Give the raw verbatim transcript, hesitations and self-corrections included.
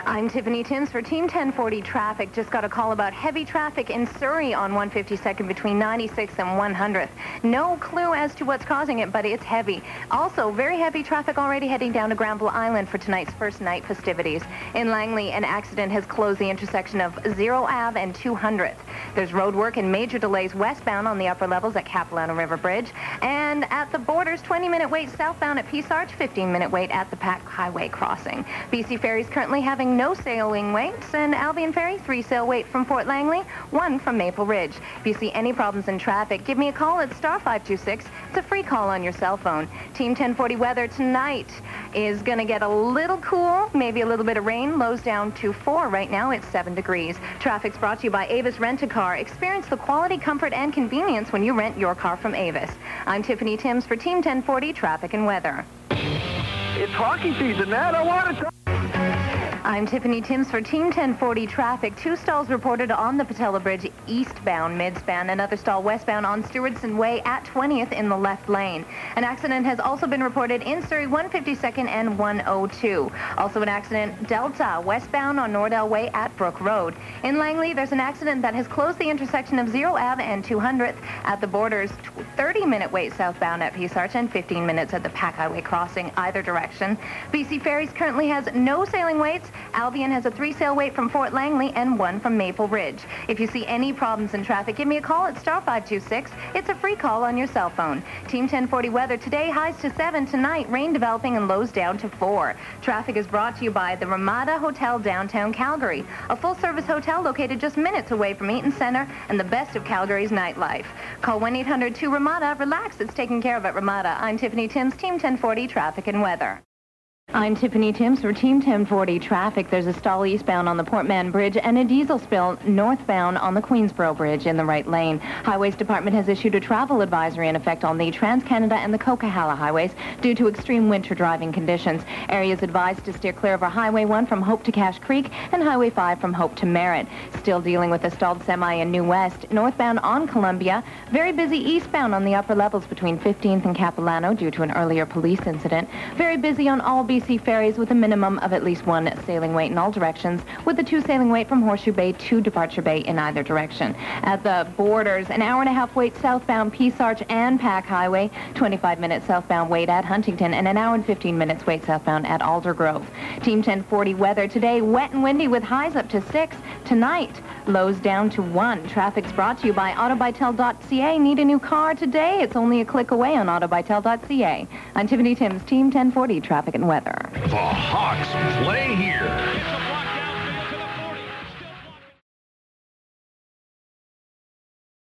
I'm Tiffany Timms for Team ten forty Traffic. Just got a call about heavy traffic in Surrey on one fifty-second between ninety-sixth and one hundredth. No clue as to what's causing it, but it's heavy. Also, very heavy traffic already heading down to Granville Island for tonight's first night festivities. In Langley, an accident has closed the intersection of Zero Ave and two hundredth. There's road work and major delays westbound on the upper levels at Capilano River Bridge. And at the borders, twenty-minute wait southbound at Peace Arch, fifteen-minute wait at the Pack Highway crossing. B C Ferries currently having no sailing waits, and Albion Ferry, three sail wait from Fort Langley, one from Maple Ridge. If you see any problems in traffic, give me a call at star five two six. It's a free call on your cell phone. Team ten forty weather tonight is going to get a little cool, maybe a little bit of rain. Lows down to four. Right now it's seven degrees. Traffic's brought to you by Avis Rent-A-Car. Experience the quality, comfort, and convenience when you rent your car from Avis. I'm Tiffany Timms for Team ten forty Traffic and Weather. It's hockey season, Nat. I want to talk. I'm Tiffany Timms for Team ten forty Traffic. Two stalls reported on the Patella Bridge eastbound midspan. Another stall westbound on Stewardson Way at twentieth in the left lane. An accident has also been reported in Surrey one fifty-second and one oh two. Also an accident Delta westbound on Nordell Way at Brook Road. In Langley, there's an accident that has closed the intersection of Zero Ave and two hundredth. At the borders, thirty-minute wait southbound at Peace Arch and fifteen minutes at the Pack Highway crossing either direction. B C Ferries currently has no sailing waits. Albion has a three-sail wait from Fort Langley and one from Maple Ridge. If you see any problems in traffic, give me a call at star five two six. It's a free call on your cell phone. Team ten forty weather today, highs to seven. Tonight, rain developing and lows down to four. Traffic is brought to you by the Ramada Hotel downtown Calgary, a full-service hotel located just minutes away from Eaton Center and the best of Calgary's nightlife. Call one eight hundred two RAMADA. Relax, it's taken care of at Ramada. I'm Tiffany Timms, Team ten forty Traffic and Weather. I'm Tiffany Timms for Team ten forty Traffic. There's a stall eastbound on the Port Mann Bridge and a diesel spill northbound on the Queensboro Bridge in the right lane. Highways Department has issued a travel advisory in effect on the Trans-Canada and the Coquihalla highways due to extreme winter driving conditions. Areas advised to steer clear of Highway one from Hope to Cache Creek and Highway five from Hope to Merritt. Still dealing with a stalled semi in New West. Northbound on Columbia. Very busy eastbound on the upper levels between fifteenth and Capilano due to an earlier police incident. Very busy on all B C ferries with a minimum of at least one sailing wait in all directions, with the two sailing wait from Horseshoe Bay to Departure Bay in either direction. At the borders, an hour and a half wait southbound Peace Arch and Pack Highway, twenty-five minutes southbound wait at Huntington, and an hour and fifteen minutes wait southbound at Aldergrove. Team ten forty weather today, wet and windy with highs up to six. Tonight, lows down to one. Traffic's brought to you by Autobytel dot C A. Need a new car today? It's only a click away on Autobytel dot C A. I'm Tiffany Timms, Team ten forty Traffic and Weather. The Hawks play here.